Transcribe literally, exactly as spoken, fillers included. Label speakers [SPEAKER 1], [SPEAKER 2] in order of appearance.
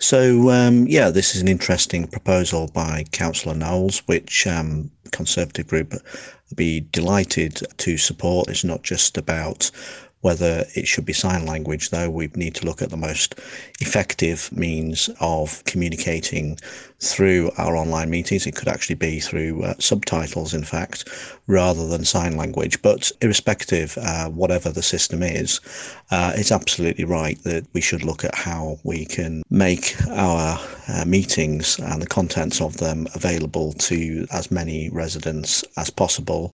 [SPEAKER 1] So, um, yeah, this is an interesting proposal by Councillor Knowles, which um, the Conservative group would be delighted to support. It's not just about whether it should be sign language, though. We need to look at the most effective means of communicating through our online meetings. It could actually be through uh, subtitles, in fact, rather than sign language. But irrespective, uh, whatever the system is, uh, it's absolutely right that we should look at how we can make our uh, meetings and the contents of them available to as many residents as possible.